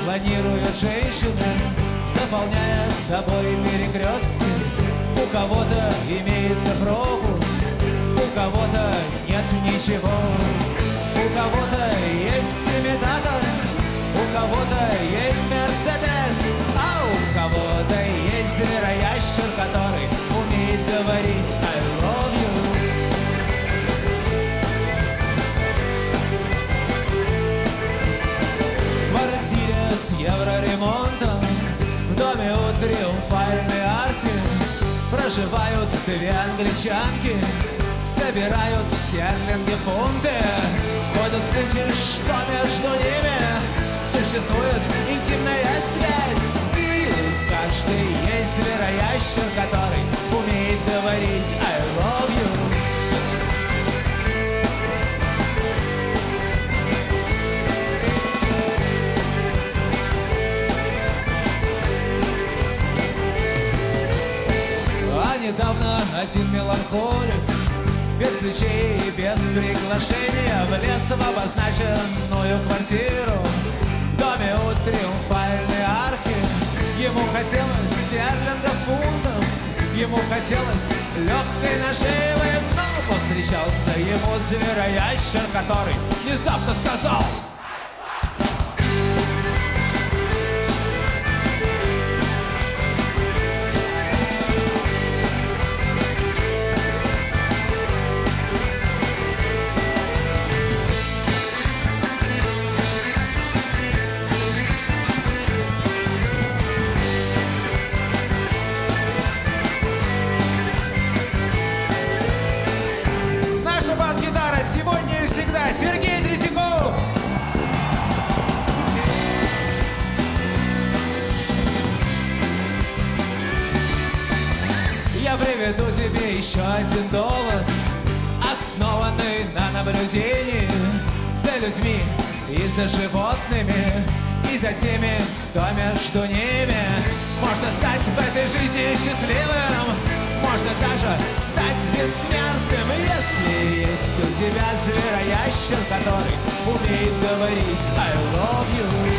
планируют женщины, заполняя собой перекрестки. У кого-то имеется пропуск, у кого-то нет ничего. У кого-то есть имитатор, у кого-то есть Мерседес, а у кого-то есть звероящер, который умеет говорить I love you. В квартире с евроремонтом, в доме у Триумфальной арки проживают две англичанки, собирают стерлинги, фунты. Ходят слухи, что между ними существует интимная связь. И у каждой есть звероящер, который умеет говорить I love you. А недавно один меланхолик без ключей и без приглашения влез в обозначенную квартиру в доме у Триумфальной арки. Ему хотелось стерлингов, фунтов, ему хотелось легкой наживы, но повстречался ему звероящер, который внезапно сказал: бас-гитара сегодня и всегда Сергей Третьяков. Я приведу тебе еще один довод, основанный на наблюдении за людьми и за животными, и за теми, кто между ними. Можно стать в этой жизни счастливым, можно даже стать бессмертным, если есть у тебя звероящер, который умеет говорить I love you.